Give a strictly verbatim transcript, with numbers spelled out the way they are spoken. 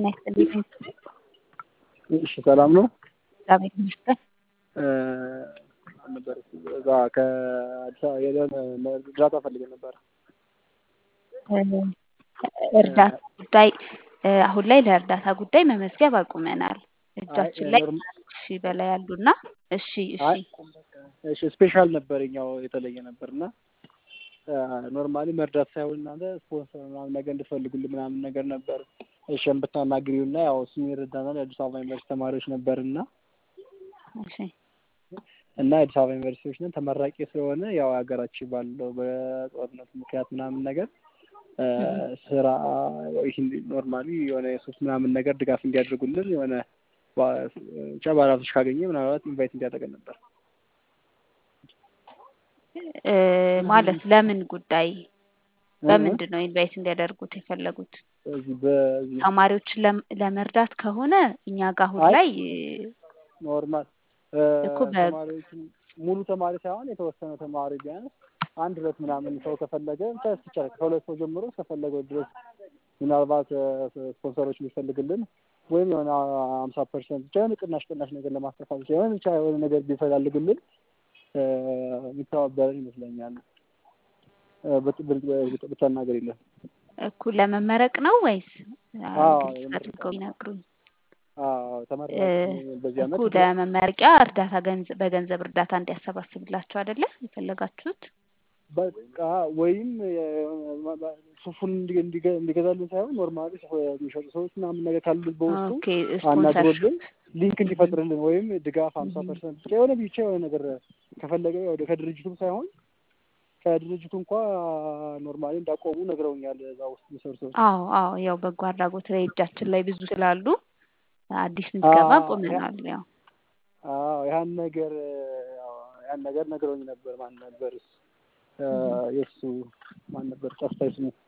ጤና ይስጥልኝ። እሺ ሰላም ነው። እግዚአብሔር ይመስገን። እ ነበር እዛ ከአዲስ አበባ ሄደን እርዳታ ፈልገን ነበር። እ እርዳታ ጉዳይ እ አሁን ላይ ለእርዳታ ጉዳይ መመዝገብ አቁመናል። እጃችን ላይ ኖርም ሺህ በላይ አሉና እሺ እሺ አይ እሺ ስፔሻል ነበረኝ ያው የተለየ ነበርና ኖርማሊ መርዳት ሳይሆን እናንተ ስፖንሰር ምናምን ነገር እንድትፈልጉልን ምናምን ነገር ነበር። እሺ ብታናግሪውና ያው እሱ ይረዳናል። የአዲስ አበባ ዩኒቨርሲቲ ተማሪዎች ነበርና እሺ እና የአዲስ አበባ ዩኒቨርሲቲዎች ነን ተመራቂ ስለሆነ ያው ሀገራችን ባለው በጦርነት ምክንያት ምናምን ነገር ስራ ይሄን ኖርማሊ የሆነ የሶስት ምናምን ነገር ድጋፍ እንዲያደርጉልን የሆነ ብቻ ባላቶች ካገኘ ምናልባት ኢንቫይት እንዲያደርገን ነበር። እ ማለት ለምን ጉዳይ በምንድን ነው ኢንቫይት እንዲያደርጉት የፈለጉት? እዚህ በዚህ ተማሪዎችን ለም- ለመርዳት ከሆነ እኛ ጋር አሁን አይ ላይ ኖርማል እኮ በ ተማሪዎችን ሙሉ ተማሪ ሳይሆን የተወሰነ ተማሪ ቢያንስ አንድ ሁለት ምናምን ሰው ከፈለገ ታስ ይቻላል። ከሁለት ሰው ጀምሮ እስከፈለገው ድረስ ምናልባት ስፖንሰሮች የሚፈልግልን ወይም የሆነ ሃምሳ ፐርሰንት ብቻ የሆነ ቅናሽ ቅናሽ ነገር ለማስተካከል ሲሆን ብቻ የሆነ ነገር ቢፈልጉልን እ የሚተባበረን ይመስለኛል። ብትናገር የለም እኮ ለመመረቅ ነው ወይስ አዎ ግልጽ አድርገው ይነግሩኝ። አዎ ተመራቂ በዚህ እኮ አመት ለመመረቂያ እርዳታ ገንዘብ በገንዘብ እርዳታ እንዲያሰባስብላችሁ አይደለ የፈለጋችሁት? በቃ ወይም ሱፉን እንዲገዛልን ሳይሆን ኖርማሊ የሚሸጡ ሰዎች ምናምን ነገር ካሉት በውስጡ ኦኬ ስፖንሰርሺፕ አናግሮልን ሊንክ እንዲፈጥርልን ወይም ድጋፍ ሃምሳ ፐርሰንት ብቻ የሆነ ብቻ የሆነ ነገር ከፈለገ ወደ ከድርጅቱም ሳይሆን ከድርጅቱ እንኳን ኖርማሊ እንዳቆሙ ነግረውኛል። እዛ ውስጥ የሚሰሩ ሰዎች አዎ አዎ ያው በጎ አድራጎት ላይ እጃችን ላይ ብዙ ስላሉ አዲስ ምዝገባ ቆመናል። ያው አዎ ያን ነገር ያን ነገር ነግረውኝ ነበር። ማን ነበር የሱ ማን ነበር ጠፍቷል ስሙ